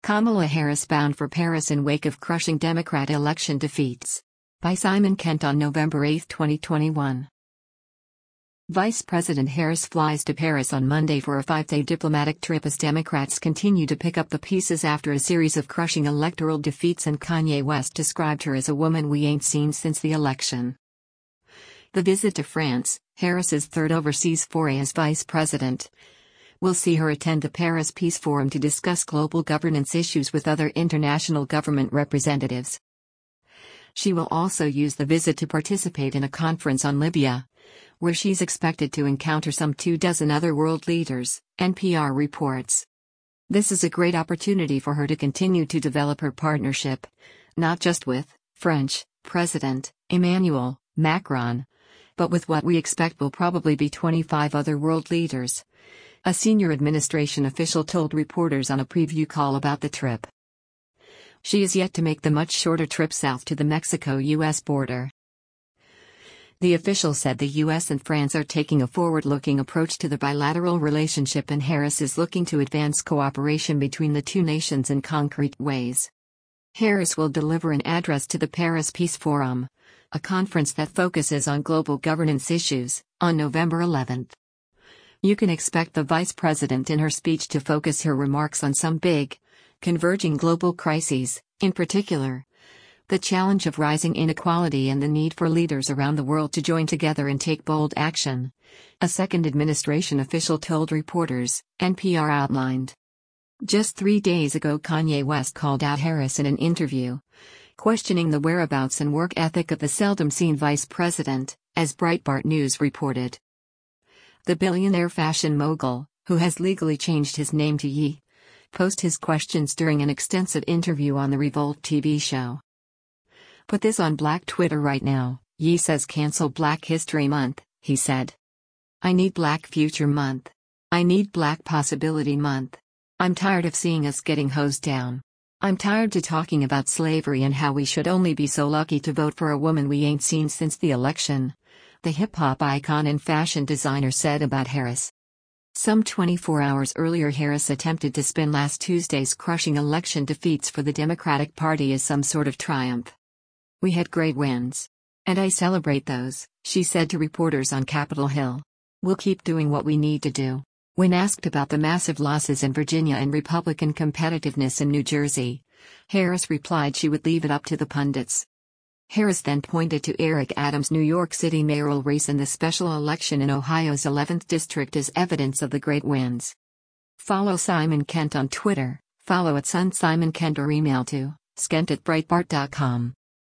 Kamala Harris bound for Paris in wake of crushing Democrat election defeats. By Simon Kent on November 8, 2021. Vice President Harris flies to Paris on Monday for a 5-day diplomatic trip as Democrats continue to pick up the pieces after a series of crushing electoral defeats, and Kanye West described her as a woman we ain't seen since the election. The visit to France, Harris's third overseas foray as vice president, will see her attend the Paris Peace Forum to discuss global governance issues with other international government representatives. She will also use the visit to participate in a conference on Libya, where she's expected to encounter some 24 other world leaders, NPR reports. This is a great opportunity for her to continue to develop her partnership, not just with French President Emmanuel Macron, but with what we expect will probably be 25 other world leaders, a senior administration official told reporters on a preview call about the trip. She is yet to make the much shorter trip south to the Mexico-U.S. border. The official said the U.S. and France are taking a forward-looking approach to the bilateral relationship, and Harris is looking to advance cooperation between the two nations in concrete ways. Harris will deliver an address to the Paris Peace Forum, a conference that focuses on global governance issues, on November 11. You can expect the vice president in her speech to focus her remarks on some big, converging global crises, in particular, the challenge of rising inequality and the need for leaders around the world to join together and take bold action, a second administration official told reporters, NPR outlined. Just 3 days ago, Kanye West called out Harris in an interview, questioning the whereabouts and work ethic of the seldom-seen vice president, as Breitbart News reported. The billionaire fashion mogul, who has legally changed his name to Ye, posed his questions during an extensive interview on the Revolt TV show. "Put this on Black Twitter right now," Ye says. "Cancel Black History Month," he said. "I need Black Future Month. I need Black Possibility Month. I'm tired of seeing us getting hosed down. I'm tired of talking about slavery and how we should only be so lucky to vote for a woman we ain't seen since the election," the hip-hop icon and fashion designer said about Harris. Some 24 hours earlier, Harris attempted to spin last Tuesday's crushing election defeats for the Democratic Party as some sort of triumph. "We had great wins. And I celebrate those," she said to reporters on Capitol Hill. "We'll keep doing what we need to do." When asked about the massive losses in Virginia and Republican competitiveness in New Jersey, Harris replied she would leave it up to the pundits. Harris then pointed to Eric Adams' New York City mayoral race and the special election in Ohio's 11th district as evidence of the great wins. Follow Simon Kent on Twitter, follow @SunSimonKent or email to skent@breitbart.com.